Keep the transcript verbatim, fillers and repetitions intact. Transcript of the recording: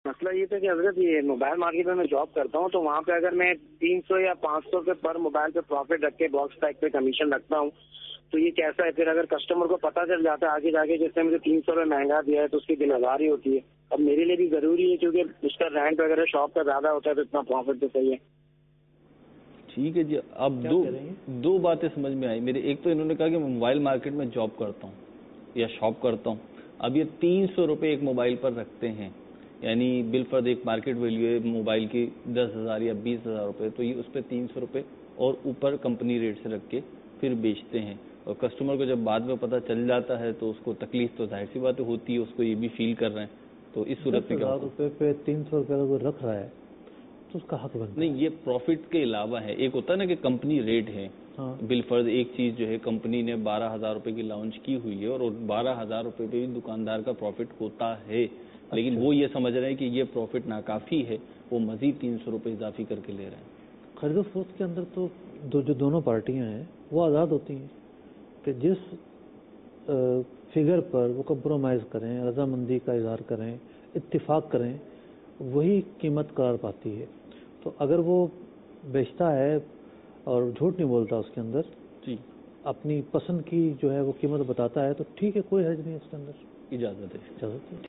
مسئلہ یہ تھا کہ حضرت یہ موبائل مارکیٹ میں میں جاب کرتا ہوں، تو وہاں پہ اگر میں تین سو یا پانچ سو کے پر موبائل پہ پروفٹ رکھ کے باکس پیک پہ کمیشن رکھتا ہوں، تو یہ کیسا ہے؟ پھر اگر کسٹمر کو پتہ چل جاتا ہے آگے جا کے جس نے مجھے تین سو روپے مہنگا دیا ہے تو اس کی دن ہزاری ہوتی ہے. اب میرے لیے بھی ضروری ہے کیونکہ اس کا رینٹ وغیرہ شاپ کا زیادہ ہوتا ہے تو اتنا پروفٹ تو صحیح ہے. ٹھیک ہے جی. اب دو دو باتیں سمجھ میں آئی میرے. ایک تو انہوں نے کہا کہ میں موبائل مارکیٹ میں جاب کرتا ہوں یا شاپ کرتا ہوں. اب یہ تین سو روپے ایک موبائل پر رکھتے ہیں، یعنی بالفرض ایک مارکیٹ ویلیو ہے موبائل کی دس ہزار یا بیس ہزار روپے، تو یہ اس پہ تین سو روپے اور اوپر کمپنی ریٹ سے رکھ کے پھر بیچتے ہیں. اور کسٹمر کو جب بعد میں پتہ چل جاتا ہے تو اس کو تکلیف تو ظاہر سی بات ہوتی ہے، اس کو یہ بھی فیل کر رہے ہیں. تو اس صورت میں ہزار روپے پہ تین سو روپے اگر رکھ رہا ہے تو اس کا حق بنتا ہے. نہیں، یہ پروفٹ کے علاوہ ہے. ایک ہوتا ہے نا کہ کمپنی ریٹ ہے، بالفرض ایک چیز جو ہے کمپنی نے بارہ ہزار روپے کی لانچ کی ہوئی ہے اور بارہ ہزار روپے پہ بھی دکاندار کا پروفٹ ہوتا ہے، لیکن وہ یہ سمجھ رہے ہیں کہ یہ پروفٹ ناکافی ہے، وہ مزید تین سو روپے اضافی کر کے لے رہے ہیں. خرید و فروخت کے اندر تو دو جو دونوں پارٹیاں ہیں وہ آزاد ہوتی ہیں کہ جس فگر پر وہ کمپرومائز کریں، رضامندی کا اظہار کریں، اتفاق کریں، وہی قیمت قرار پاتی ہے. تو اگر وہ بیچتا ہے اور جھوٹ نہیں بولتا اس کے اندر، جی اپنی پسند کی جو ہے وہ قیمت بتاتا ہے، تو ٹھیک ہے، کوئی حرج نہیں اس کے اندر. اجازت ہے. اجازت ہے.